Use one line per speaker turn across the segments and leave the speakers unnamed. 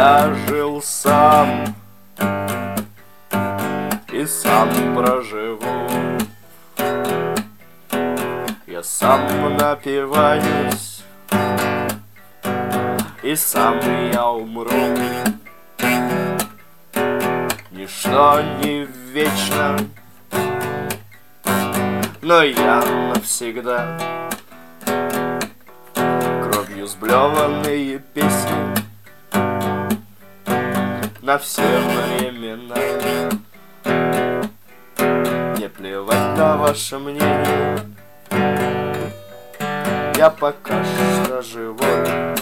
Я жил сам и сам проживу. Я сам напиваюсь и сам я умру. Ничто не вечно, но я навсегда. Кровью сблеванные песни на все времена. Не плевать на ваше мнение, я пока что живой.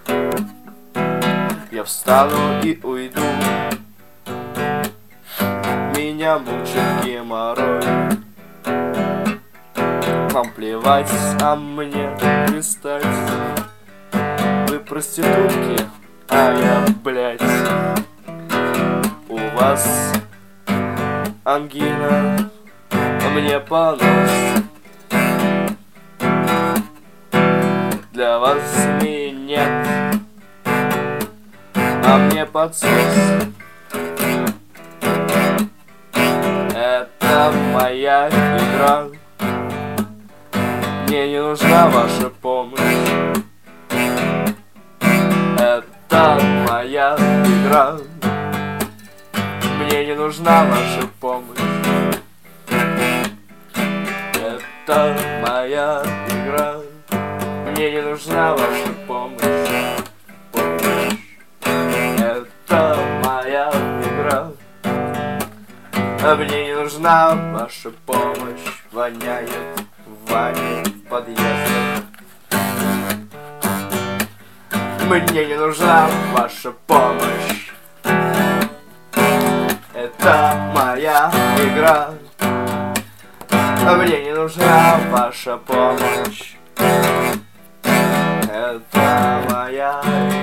Я встану и уйду, меня мучит геморрой. Вам плевать, а мне пристать. Вы проститутки, а я, блядь. У вас ангина, мне понос. Для вас минет, а мне подсос. Это моя игра, мне не нужна ваша помощь. Это моя игра, мне не нужна ваша помощь. Это моя игра, мне не нужна ваша помощь. Это моя игра, а мне не нужна ваша помощь. Воняет в ванне в подъезде. Мне не нужна ваша помощь. Это моя игра, а мне не нужна ваша помощь. Это моя игра.